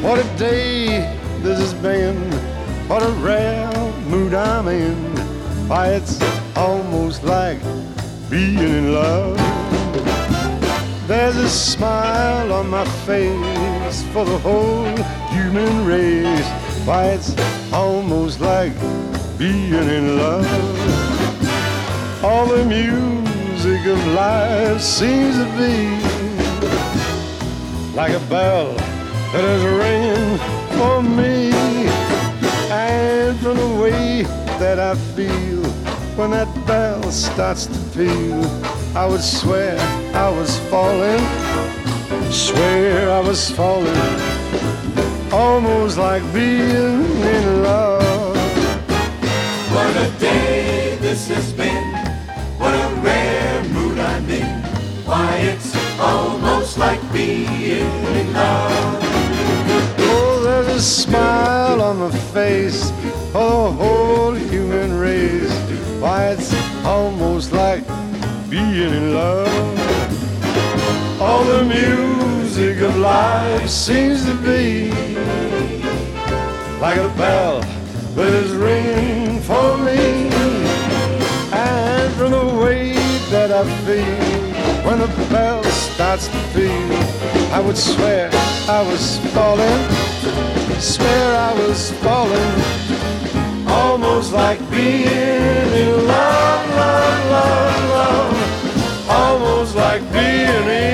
What a day this has been, what a rare mood I'm in. Why, it's almost like being in love. There's a smile on my face for the whole human race. Why, it's almost like being in love. All the music of life seems to be like a bell that is ringing for me. And from the way that I feel when that bell starts to peal, I would swear I was falling, swear I was falling, almost like being in love. What a day this has been, what a rare mood I'm in. Why, it's almost like being in love. Oh, there's a smile on the face of the whole human race. Why, it's almost like being in love. All the music of life seems to be like a bell that is ringing for me. And from the way that I feel when the bell starts to peal, I would swear I was falling, swear I was falling, almost like being in love, love, love, love, almost like being in